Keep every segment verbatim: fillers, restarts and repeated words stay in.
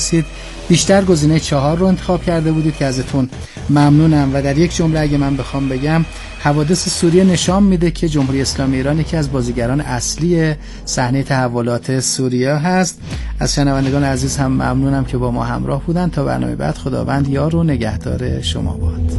رسید. بیشتر گزینه چهار رو انتخاب کرده بودید که ازتون ممنونم. و در یک جمله اگه من بخوام بگم، حوادث سوریه نشان میده که جمهوری اسلامی ایران یکی از بازیگران اصلی صحنه تحولات سوریه هست. از شنوندگان عزیز هم ممنونم که با ما همراه بودن. تا برنامه بعد، خداوند یار و نگهدار شما باد.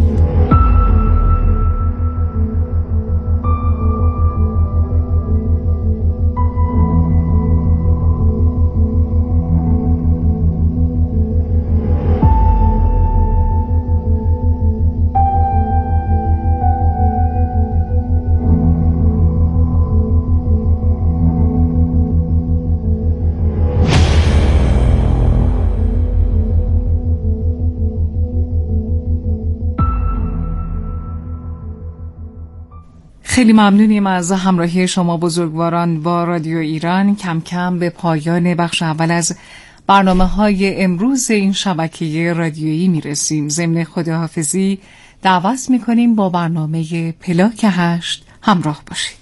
خیلی ممنونیم از همراهی شما بزرگواران با رادیو ایران. کم کم به پایان بخش اول از برنامه‌های امروز این شبکه رادیویی میرسیم. ضمن خداحافظی دعوت میکنیم با برنامه پلاک هشت همراه باشید.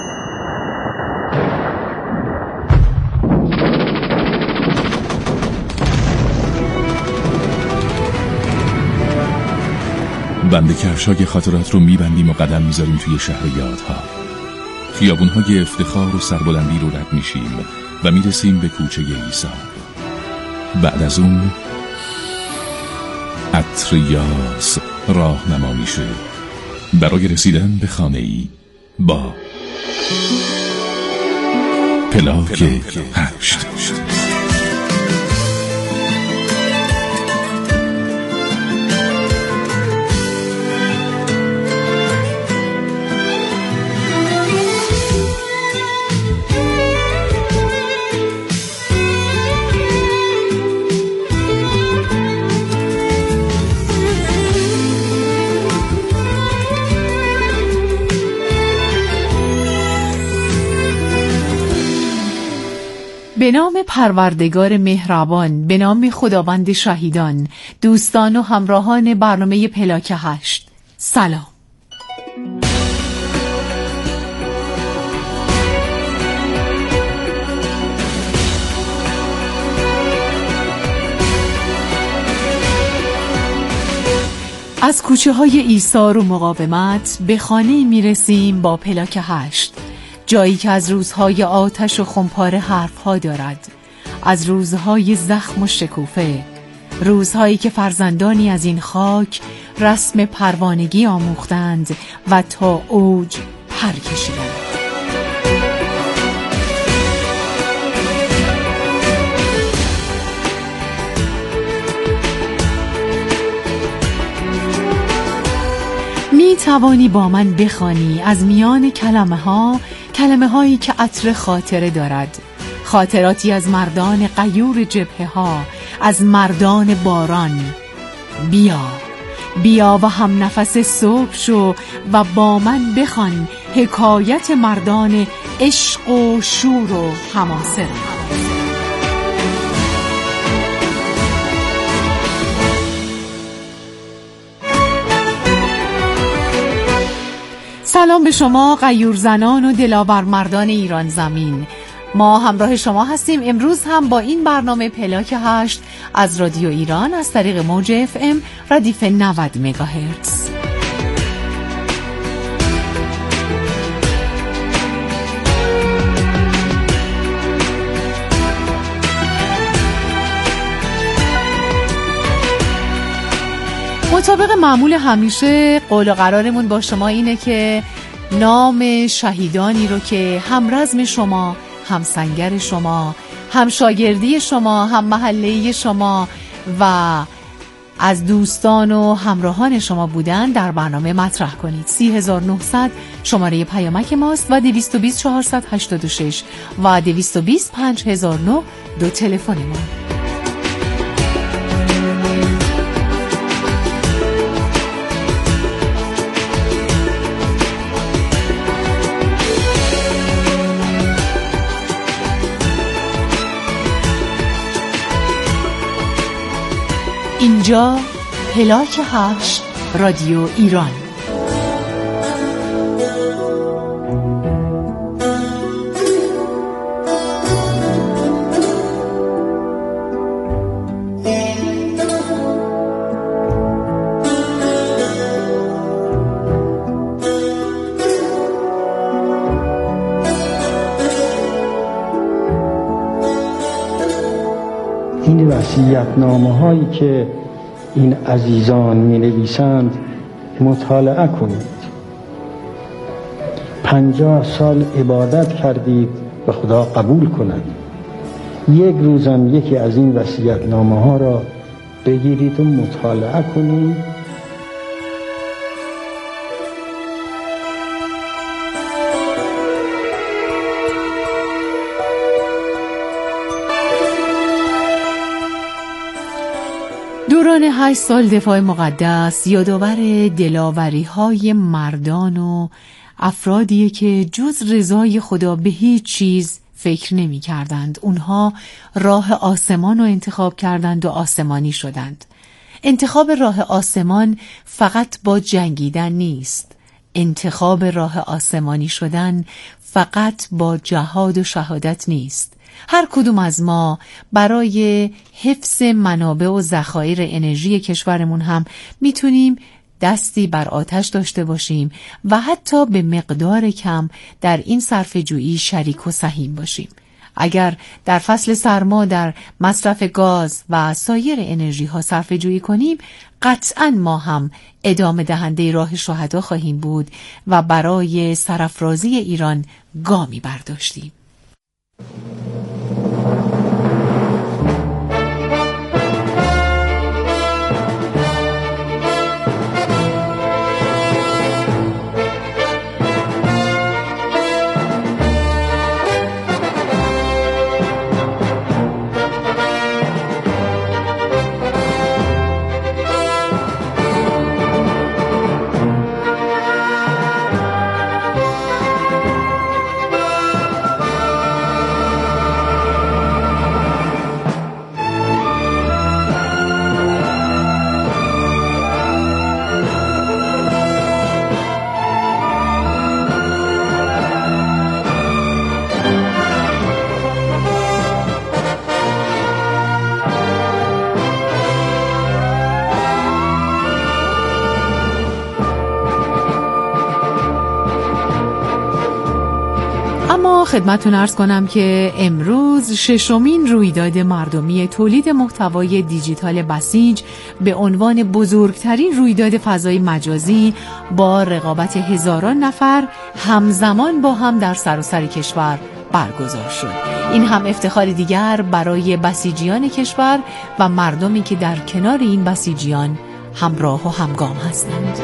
بند کفشای خاطرات رو میبندیم و قدم میذاریم توی شهر یادها. خیابونهای افتخار و سربلندی رو رد میشیم و میرسیم به کوچه ایسا. بعد از اون عطر یاس راهنما میشه برای رسیدن به خانه‌ای با پلاک هشت. به نام پروردگار مهربان، به نام خداوند شهیدان، دوستان و همراهان برنامه پلاک هشت، سلام. از کوچه های ایثار و مقاومت به خانه می رسیم با پلاک هشت، جایی که از روزهای آتش و خمپاره حرفها دارد، از روزهای زخم و شکوفه، روزهایی که فرزندانی از این خاک رسم پروانگی آموختند و تا اوج پر کشیدند. می توانی با من بخوانی از میان کلمه ها، کلمه هایی که عطر خاطره دارد، خاطراتی از مردان غیور جبهه ها، از مردان باران. بیا بیا و هم نفس صبح شو و با من بخوان حکایت مردان عشق و شور و حماسه. سلام به شما غیور زنان و دلاور مردان ایران زمین. ما همراه شما هستیم امروز هم با این برنامه پلاک هشت از رادیو ایران از طریق موج اف ام ردیف نود مگاهرتز. مطابق معمول همیشه قول و قرارمون با شما اینه که نام شهیدانی رو که هم رزم شما، هم سنگر شما، هم شاگردی شما، هم محله شما و از دوستان و همراهان شما بودن در برنامه مطرح کنید. سی هزار و نهصد شماره پیامک ماست و دویست و بیست چهارصد و هشتاد و شش و دویست و بیست پنج هزار و نه دو تلفن ما. اینجا پلاک هشت رادیو ایران. این وصیت‌نامه هایی که این عزیزان می نویسند مطالعه کنید. پنجاه سال عبادت کردید و خدا قبول کند. یک روزم یکی از این وصیت‌نامه ها را بگیرید و مطالعه کنید. دوران هشت سال دفاع مقدس یادآور دلاوری های مردان و افرادیه که جز رضای خدا به هیچ چیز فکر نمی کردند. اونها راه آسمان رو انتخاب کردند و آسمانی شدند. انتخاب راه آسمان فقط با جنگیدن نیست. انتخاب راه آسمانی شدن فقط با جهاد و شهادت نیست. هر کدوم از ما برای حفظ منابع و ذخایر انرژی کشورمون هم میتونیم دستی بر آتش داشته باشیم و حتی به مقدار کم در این صرفه‌جویی شریک و سهیم باشیم. اگر در فصل سرما در مصرف گاز و سایر انرژی ها صرفه‌جویی کنیم، قطعاً ما هم ادامه دهنده راه شهدا خواهیم بود و برای سرافرازی ایران گامی برداشتیم. خدمتتون عرض کنم که امروز ششمین رویداد مردمی تولید محتوای دیجیتال بسیج به عنوان بزرگترین رویداد فضای مجازی با رقابت هزاران نفر همزمان با هم در سراسر کشور برگزار شد. این هم افتخار دیگر برای بسیجیان کشور و مردمی که در کنار این بسیجیان همراه و همگام هستند.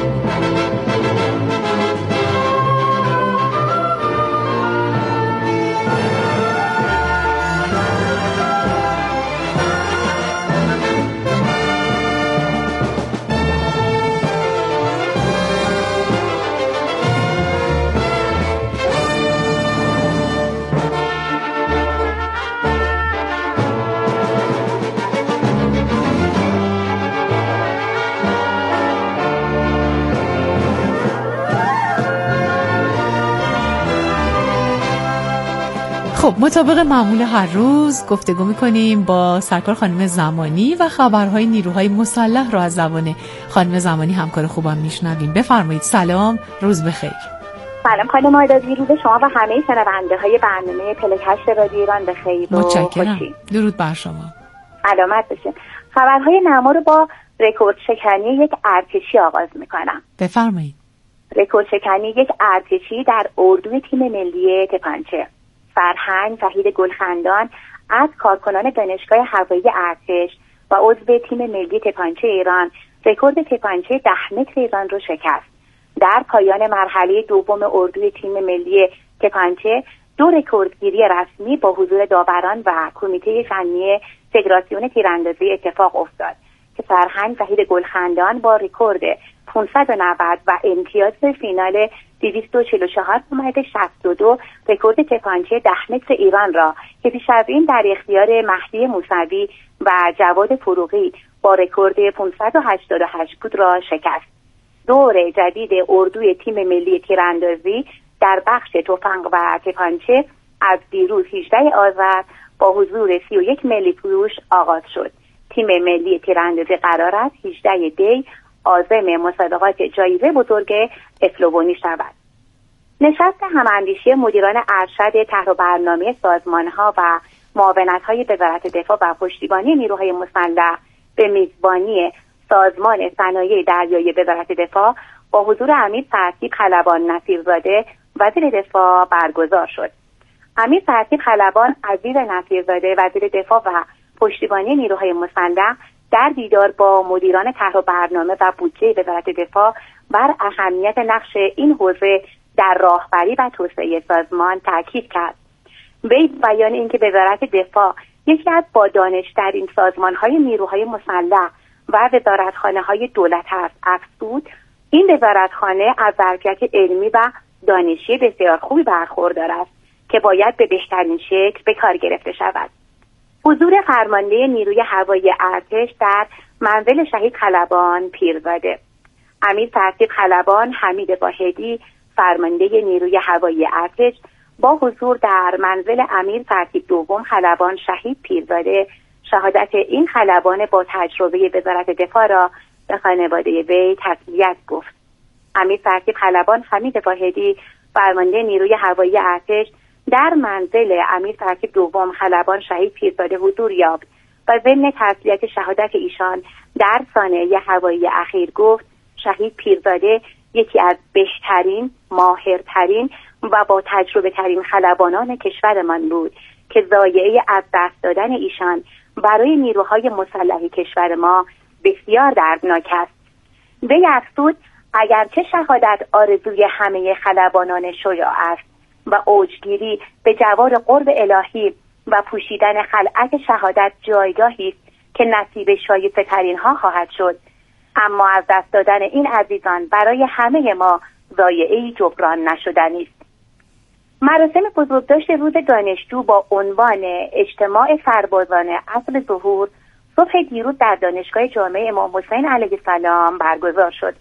خب مطابق معمول هر روز گفتگو می‌کنیم با سرکار خانم زمانی و خبرهای نیروهای مسلح را از زبان خانم زمانی همکار خوبم میشنویم. بفرمایید. سلام، روز بخیر. سلام خانم آیدازی، روز شما و همه شنونده‌های برنامه پلک‌هشت رادیو ایران بخیر و متشکرم. درود بر شما. علامت بشه. خبرهای نما رو با رکورد شکنی یک ارتشی آغاز می‌کنم. بفرمایید. رکورد شکنی یک ارتشی در اردوی تیم ملی تپانچه. فرهنگ وحید گلخندان از کارکنان دانشگاه هوایی ارتش و عضو تیم ملی تپانچه ایران رکورد تپانچه ده متر ایران رو شکست. در پایان مرحله دوم اردوی تیم ملی تپانچه دو رکوردگیری رسمی با حضور داوران و کمیته فنی فدراسیون تیراندازی اتفاق افتاد که فرهنگ وحید گلخندان با رکورد پانصد و نود و امتیاز فینال دویست و چهل و چهار ممیز شصت و دو رکورد تپانچه ده متر ایران را که پیش از این در اختیار مهدی موسوی و جواد فروغی با رکورد پانصد و هشتاد و هشت بود را شکست. دور جدید اردوی تیم ملی تیراندازی در بخش تفنگ و تپانچه از دیروز هجدهم آذر با حضور سی و یک ملی فروش آغاز شد. تیم ملی تیراندازی قرار است هجدهم دی عازم مسابقات جایزه بزرگ اسلوونی شود. نشست هماندیشی مدیران ارشد طرح و برنامه سازمان‌ها و معاونت‌های وزارت دفاع و پشتیبانی نیروهای مسلح به میزبانی سازمان صنایع دریایی وزارت دفاع با حضور امیر سرتیپ خلبان نصیرزاده وزیر دفاع برگزار شد. امیر سرتیپ خلبان عزیز نصیرزاده وزیر دفاع و پشتیبانی نیروهای مسلح در دیدار با مدیران طرح و برنامه و بودجه وزارت دفاع بر اهمیت نقش این حوزه در راهبری و توسعه سازمان تاکید کرد. وی بیان اینکه وزارت دفاع یکی از با دانش‌ترین سازمان‌های نیروهای مسلح و وزارتخانه‌های دولت است افزود این وزارتخانه از ظرفیت علمی و دانشی بسیار خوبی برخوردار است که باید به بهترین شکل به کار گرفته شود. حضور فرمانده نیروی هوایی ارتش در منزل شهید خلبان پیرزاده. امیر سرتیپ خلبان حمید واحدی فرمانده نیروی هوایی ارتش با حضور در منزل امیر سرتیپ دوم خلبان شهید پیرزاده شهادت این خلبان با تجربه وزارت دفاع را به خانواده وی تسلیت گفت. امیر سرتیپ خلبان حمید واحدی فرمانده نیروی هوایی ارتش در منزل امیر سرتیپ دوم خلبان شهید پیرزاده حضور یافت و ضمن تسلیت شهادت ایشان در ثانیه هوایی اخیر گفت شهید پیرزاده یکی از بهترین، ماهرترین و با تجربه ترین خلبانان کشورمان بود که ضایعه از دست دادن ایشان برای نیروهای مسلح کشور ما بسیار دردناک است. وی افزود اگرچه شهادت آرزوی همه خلبانان شجاع است و اوجگیری به جوار قرب الهی و پوشیدن خلعت شهادت جایگاهی است که نصیب شایسته ترین ها خواهد شد، اما از دست دادن این عزیزان برای همه ما ضایعه‌ای جبران نشدنی است. مراسم بزرگداشت روز دانشجو با عنوان اجتماع سربازان عصر ظهور صبح دیروز در دانشگاه جامعه امام حسین علیه السلام برگزار شد.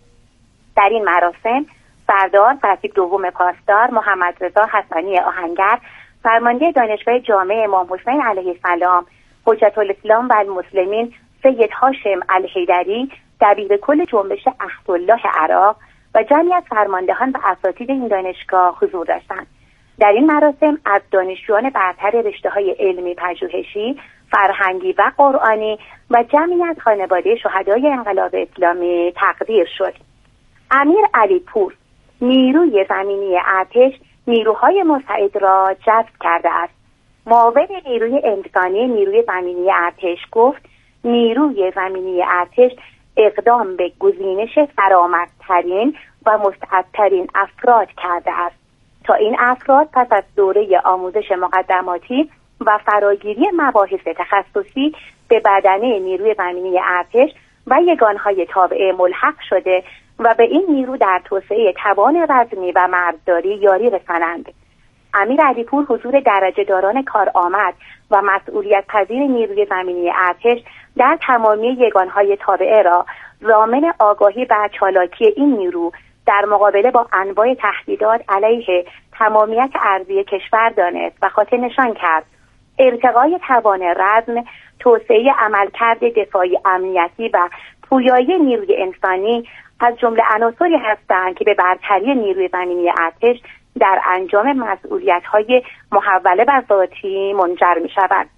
در این مراسم سردار سرتیپ دوم پاسدار محمد رضا حسنی آهنگر فرمانده دانشگاه جامعه امام حسین علیه السلام حجت الاسلام و المسلمین سید هاشم الحیدری دبیر کل جنبش عهدالله عراق و جمعی از فرماندهان و اساتید این دانشگاه حضور داشتند. در این مراسم از دانشجویان برتر رشته‌های علمی پژوهشی، فرهنگی و قرآنی و جمعی از خانواده شهدای انقلاب اسلامی تقدیر شد. امیر علی پور نیروی زمینی ارتش نیروهای مساعد را جذب کرده است. معاون نیروی انسانی نیروی زمینی ارتش گفت نیروی زمینی ارتش اقدام به گزینش فرامدترین و مستعدترین افراد کرده است تا این افراد پس از دوره آموزش مقدماتی و فراگیری مباحث تخصصی به بدنه نیروی زمینی ارتش و یگانهای تابعه ملحق شده و به این نیرو در توسعه توان وزنی و مرزداری یاری رسانند. امیر علیپور حضور درجه داران کارآمد و مسئولیت پذیر نیروی زمینی ارتش در تمامی یگانهای تابعه را ضامن آگاهی و چالاکی این نیرو در مقابله با انواع تهدیدات علیه تمامیت ارضی کشور دانست و خاطر نشان کرد. ارتقای توان رزم، توسعه عملکرد دفاعی امنیتی و پویایی نیروی انسانی از جمله عناصری هستند که به برتری نیروی زمینی ارتش در انجام مسئولیت‌های محوله و ذاتی منجر می‌شود.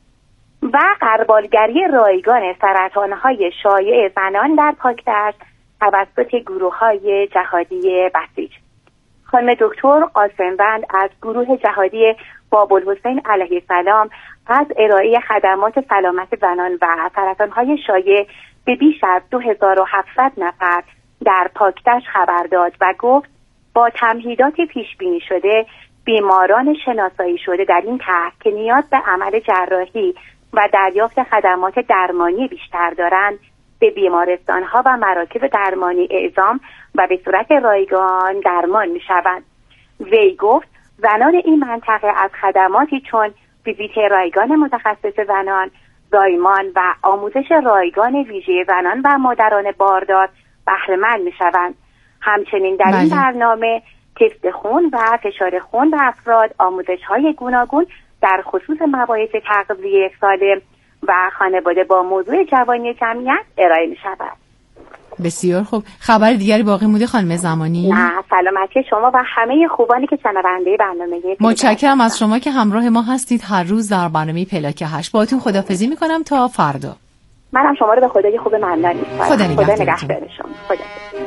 و غربالگری رایگان سرطان‌های شایع زنان در پاکدشت توسط گروه‌های جهادی بسیج. خانم دکتر قاسم‌بند از گروه جهادی باب‌الحسین علیه السلام از ارائه خدمات سلامت زنان و سرطان‌های شایع به بیش از دو هزار و هفتصد نفر در پاکدشت خبر داد و گفت با تمهیدات پیش بینی شده بیماران شناسایی شده در این طرح که نیاز به عمل جراحی و دریافت خدمات درمانی بیشتر دارند به بیمارستان‌ها و مراکز درمانی اعزام و به صورت رایگان درمان می‌شوند. وی گفت زنان این منطقه از خدماتی چون ویزیت رایگان متخصص زنان، زایمان و آموزش رایگان ویژه زنان و مادران باردار بهره‌مند می‌شوند. همچنین در این برنامه تست خون و فشار خون به افراد، آموزش‌های گوناگون در خصوص مباحث تغذیه سالم و خانواده با موضوع جوانی جمعیت ارائه می‌شود. بسیار خوب. خبر دیگری باقی مونده خانم زمانی؟ نه، سلامتی شما و همه خوبانی که شنونده برنامه. متشکرم از شما که همراه ما هستید هر روز در برنامه پلاک هشت. باهاتون خداحافظی میکنم تا فردا. منم شما رو به خدای خوب ممنون می‌سپارم. خدا نگهدارتون. خدا نگهدار شما. خدا.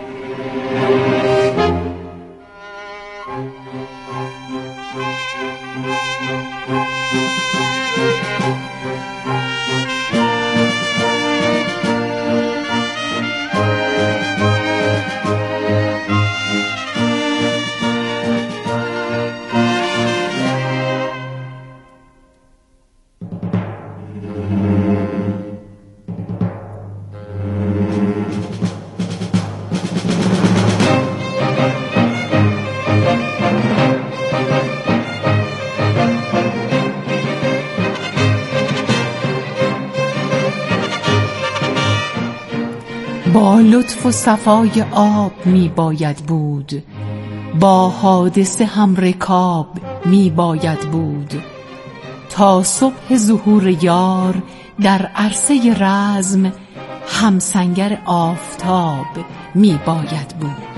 با لطف و صفای آب می باید بود، با حادثه هم رکاب می باید بود، تا صبح ظهور یار در عرصه رزم همسنگر آفتاب می باید بود.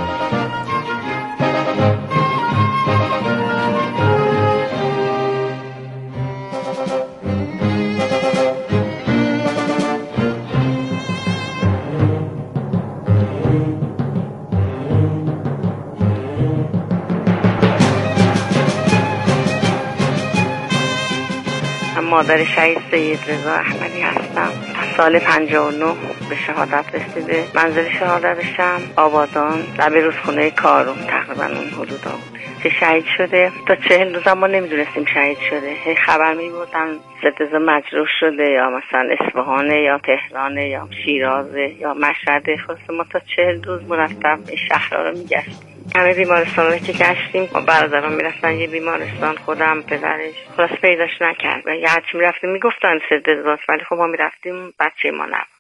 مادر شهید سید رضا احمدی هستم. سال پنجاه و نه به شهادت رسیده. منزل شهادتشم آبادان لب رودخونه کارون، تقریبا اون حدودا بود که شهید شده. تا چهل روز ما نمیدونستیم شهید شده. هی خبر میبردن ستزه مجروح شده یا مثلا اصفهانه یا تهرانه یا شیرازه یا مشهد. خلاص ما تا چهل روز مرتب این شهرها رو میگشتیم. همه بیمارستان رو که گشتیم و برادران میرفتن یه بیمارستان، خودم پدرش خلاص پیداش نکرد و یه هرچی میرفتیم میگفتن سید رضاست، ولی خب ما میرفتیم بچه ما نبود.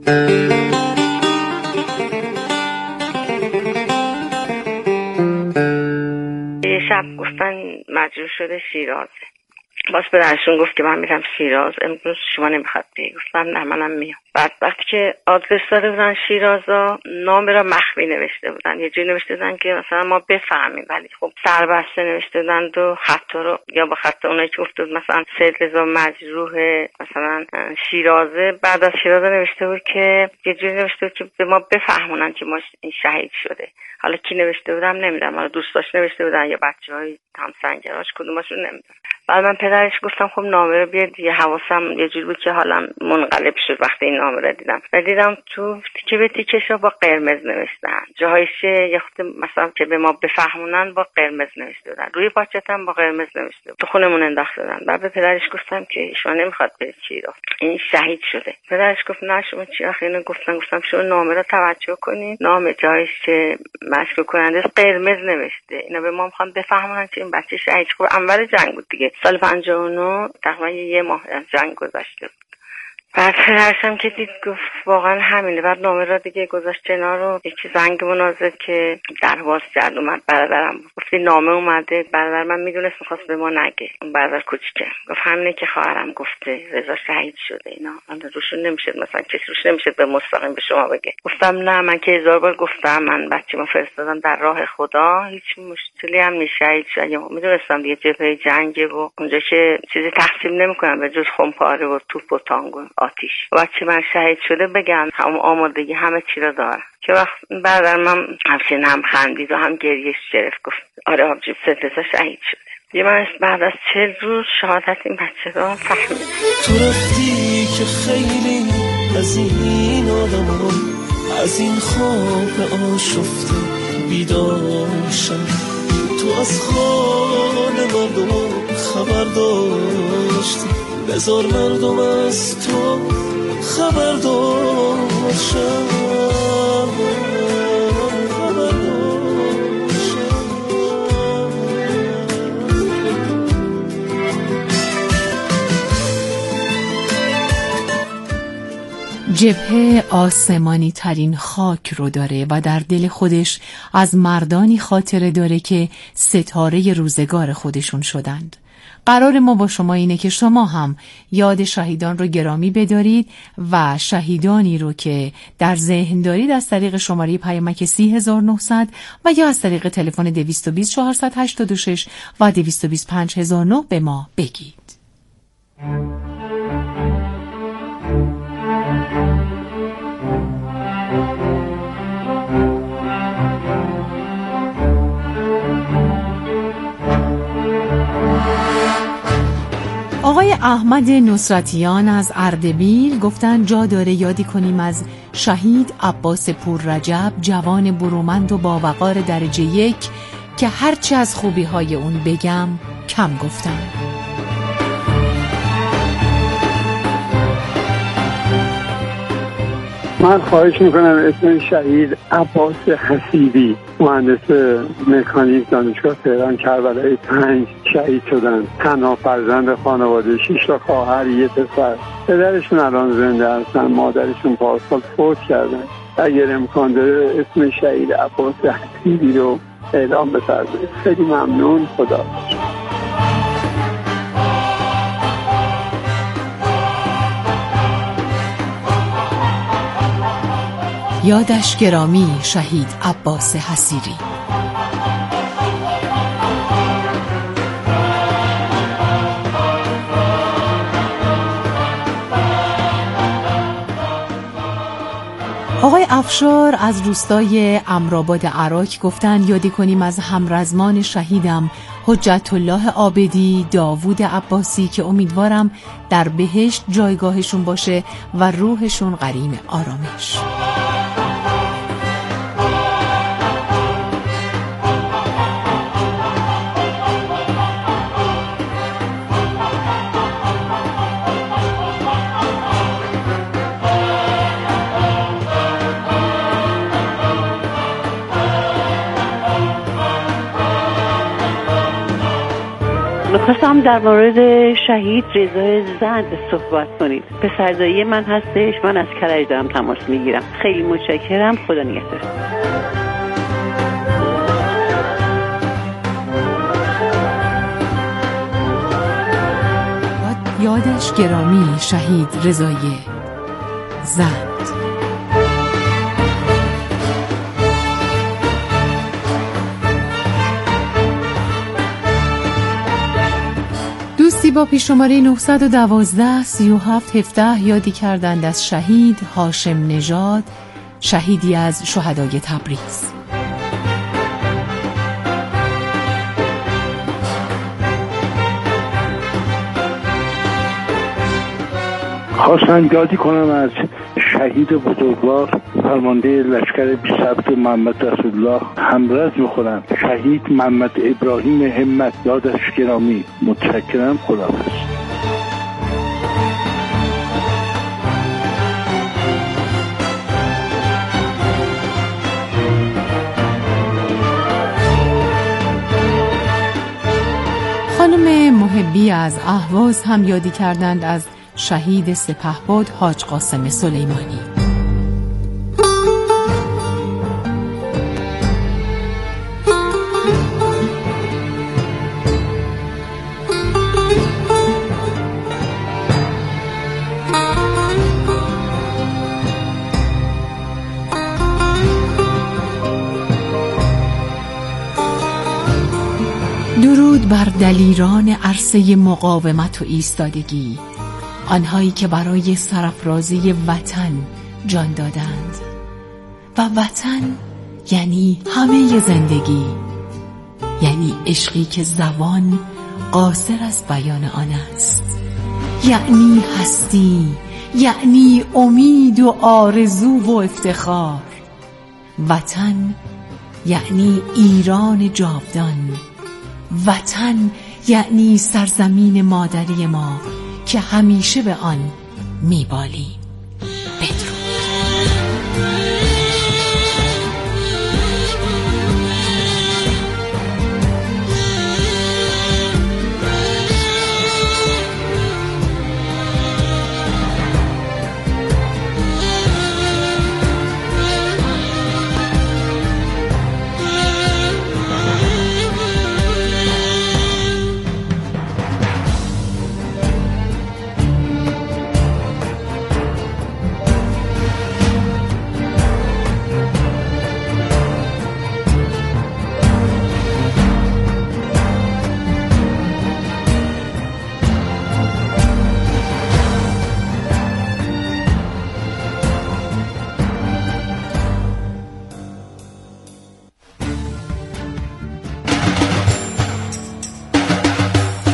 یه شب گفتن مجروح شده شیرازه. باز پدرشون گفت که من میرم شیراز، امروز شما نمیخواد بیایی. گفتم نه منم میام. بعد وقتی که آدرس داده بودن شیرازا، نام را مخفی نوشته بودن، یه جوری نوشته بودن که مثلا ما بفهمیم، ولی خب سربسته نوشته بودن و خط رو یا با خط اونایی که گفته بود مثلا سید رضا مجروح مثلا شیرازه، بعد از شیرازه نوشته بود که یه جوری نوشته بود که به ما بفهمونن که ما این شهید شده. حالا کی نوشته بودم نمیدونم، حالا دوستاش نوشته بودن یا بچهای همسنگراش، کدومشون نمیدونم. بعد من پدرش گفتم خب نامه رو بیار دیگه. حواسم یه جوری بود که حالم منقلب شد وقتی این نامه رو دیدم و دیدم تو تیکه به تیکه‌شو با قرمز نوشتن، جاهایش یه خود مثلا که به ما بفهمونن با قرمز نوشته بودن، روی پاچتم با قرمز نوشته بود. تو خونمون انداخته بودن. بعد به پدرش گفتم که شما نمیخواد برید شیراز، این شهید شده. پدرش گفت نه شما چی آخه اینو گفتن. گفتم شما نامه رو توجه کنین، نام جایش که مشکوک کننده قرمز نوشته، اینا به ما میخوان بفهمونن که این بچه شهید شده. اول جنگ بود دیگه، سال پنجاه و نه تقریبا یه ماه از جنگ گذشته بود. بعد پدرشم که دید گفت واقعا همینه. بعد نامه را دیگه گذاشت کنار رو یکی زنگ منازد که در باز کرد، اومد برادرم بود. گفت نامه اومده. برادر من میدونست میخواست به ما نگه، اون برادر کوچیکه گفت همینه که خواهرم گفته رضا شهید شده. اینا روشون نمیشه مثلا کسی روش نمیشه به مستقیم به شما بگه. گفتم نه من که هزار بار گفتم من بچه‌مو فرستادم در راه خدا، هیچ مشکلی هم نیست. شهید شد. میدونستم دیگه جبهه جنگه و اونجا که چیزی تقسیم نمیکنن به جز خمپاره و توپ و تانگ و آتیش. بچه من شهید شده بگم هم آمادگی همه چی رو دارم. که وقت برادر من همچنین هم خندید و هم گریهش گرفت. گفت آره آبجی سید رضا شهید شده. یه من بعد از چهل روز شهادت این بچه رو فهمیدم. تو رفتی که خیلی از این آدم از این خواب آشفته بیدار شم. تو از حال مردم خبر داشتی، بذار مردم از تو خبر داشتم، خبر داشتم. جبهه آسمانی ترین خاک رو داره و در دل خودش از مردانی خاطره داره که ستاره روزگار خودشون شدند. قرار ما با شما اینه که شما هم یاد شهیدان رو گرامی بدارید و شهیدانی رو که در ذهن دارید از طریق شماره پیامک سی هزار و نهصد و یا از طریق تلفن دویست و بیست چهارصد و هشتاد و شش و دویست و بیست پنج هزار و نه به ما بگید. آقای احمد نصرتیان از اردبیل گفتن جا داره یادی کنیم از شهید عباس پور رجب، جوان برومند و با وقار درجه یک که هرچی از خوبی های اون بگم کم گفتم. من خواهش میکنم اسم شهید عباس حسیبی، مهندس مکانیک دانشگاه تهران کربلای پنج شهید شدن. تنها فرزند خانواده، شش تا خواهر، یه پسر. پدرشون الان زنده هستن، مادرشون پارسال فوت کردن. اگر امکان داره اسم شهید عباس حسیبی رو اعلام بفرمایید. خیلی ممنون. خدا یادش گرامی شهید عباس حسیری. آقای افشار از روستای امرآباد عراق گفتن یادی کنیم از همرزمان شهیدم حجت الله عابدی، داوود عباسی که امیدوارم در بهشت جایگاهشون باشه و روحشون غریم آرامش. میخواستم در مورد شهید رضای زند صحبت کنید. پسردایی من هستش، من از کرج دارم تماس میگیرم. خیلی متشکرم، خدا نگهدار. یادش گرامی شهید رضای زند. با پیش‌شماره نهصد و دوازده سی و هفت هفده یادی کردند از شهید هاشم نژاد، شهیدی از شهدای تبریز. خواستم یادی کنم از شهید بزرگوار فرمانده لشکر بیست و هفت محمد رسول الله همرز میخورم، شهید محمد ابراهیم همت. یادش گرامی. متشکرم. خداحافظ. خانم محبی از اهواز هم یادی کردند از شهید سپهبد حاج قاسم سلیمانی. درود بر دلیران عرصه مقاومت و ایستادگی، آنهایی که برای سرافرازی وطن جان دادند و وطن یعنی همه زندگی، یعنی عشقی که زبان قاصر از بیان آن است، یعنی هستی، یعنی امید و آرزو و افتخار. وطن یعنی ایران جاودان، وطن یعنی سرزمین مادری ما که همیشه به آن میبالیم. بدرود.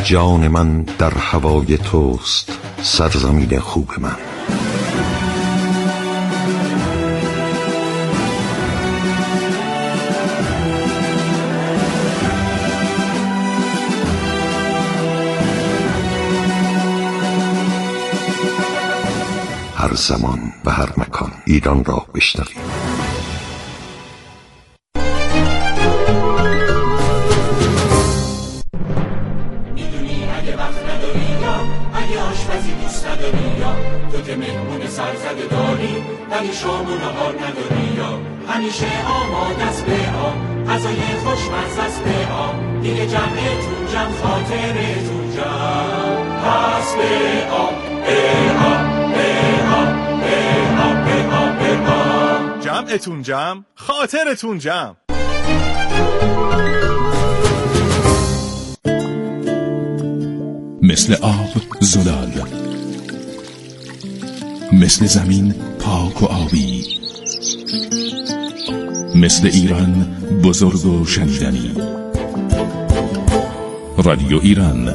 جان من در هوای توست سرزمین خوب من. هر زمان و هر مکان ایران را بشنویم. میدونی اگه وقت نداری یا اگه آشپزی دوست نداری یا تو که مهمون سرزده داری ولی شام و نهار نداری یا همیشه آماده است به آم غذای خوشمزه است به آم دیگه جمعتون جمع خاطرتون جمع پس به آم به آم جمعتون جمع خاطرتون جمع. مثل آب زلال، مثل زمین پاک و آبی، مثل ایران بزرگ و شنیدنی. رادیو ایران.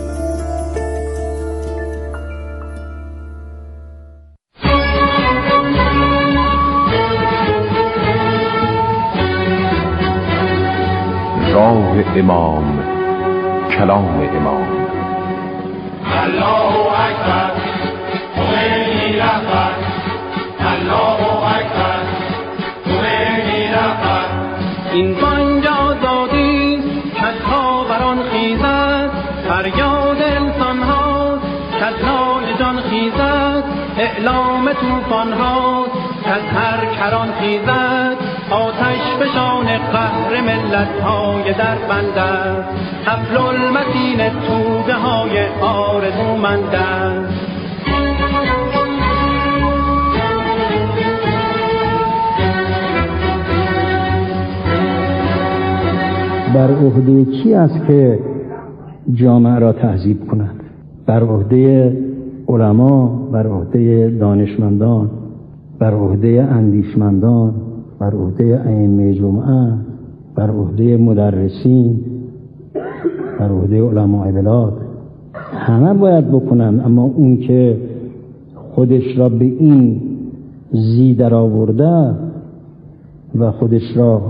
راه امام، کلام امام. الله اکبر خمینی رهبر، الله اکبر خمینی رهبر. این بانگ آزادی کز ها بران خیزد، فریاد انسان هاست کز نای جان خیزد، اعلام توفان هاست کز هر کران خیزد، آتش فشان قهر ملت های در بند است، حبل المتین توده های آرزومند است. بر عهده کی است که جامعه را تهذیب کند؟ بر عهده علما، بر عهده دانشمندان، بر عهده اندیشمندان، بر عهده ائمه جمعه، بر عهده مدرسین، بر عهده علماء بلاد. همه باید بکنن، اما اون که خودش را به این زی در آورده و خودش را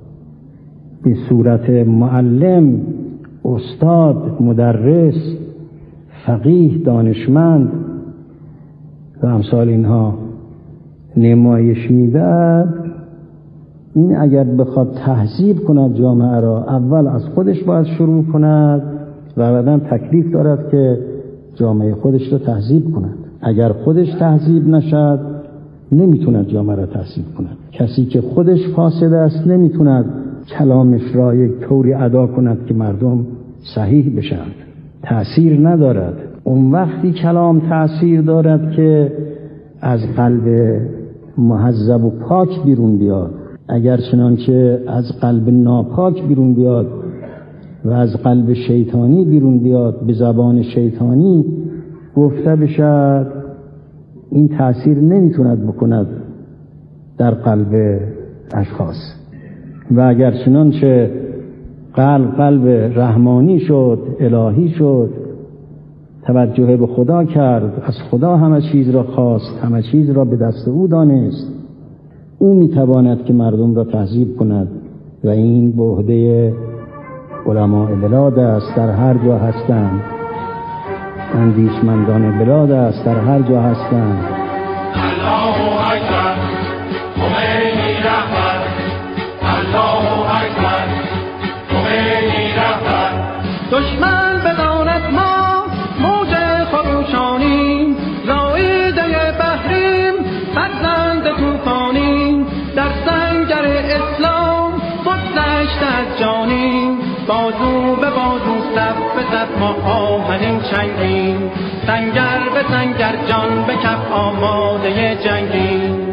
به صورت معلم، استاد، مدرس، فقیه، دانشمند و امثال اینها نمایش میده، این اگر بخواد تهذیب کند جامعه را، اول از خودش باید شروع کند و بعداً تکلیف دارد که جامعه خودش را تهذیب کند. اگر خودش تهذیب نشد نمیتوند جامعه را تهذیب کند. کسی که خودش فاسد است نمیتوند کلامش را یک طوری ادا کند که مردم صحیح بشند. تأثیر ندارد. اون وقتی کلام تأثیر دارد که از قلب مهذب و پاک بیرون بیاد. اگر چنانچه از قلب ناپاک بیرون بیاد و از قلب شیطانی بیرون بیاد، به زبان شیطانی گفته بشد، این تأثیر نمیتوند بکند در قلب اشخاص. و اگر چنانچه قلب قلب رحمانی شد، الهی شد، توجه به خدا کرد، از خدا همه چیز را خواست، همه چیز را به دست او دانست، او میتواند که مردم را تهذیب کند و این به عهده علماء بلاد است، در هر جا هستند. اندیشمندان بلاد است، در هر جا هستند. الله اکبر خمینی رهبر، الله اکبر خمینی رهبر. دشمن بداند ما موج خروشانیم، زایده بحریم، فرزند توفانیم، در سنگر اسلام بگذشت از جانیم، بازو به بازو صف به صف ما آهنین چنگیم، سنگر به سنگر جان به کف آماده جنگیم.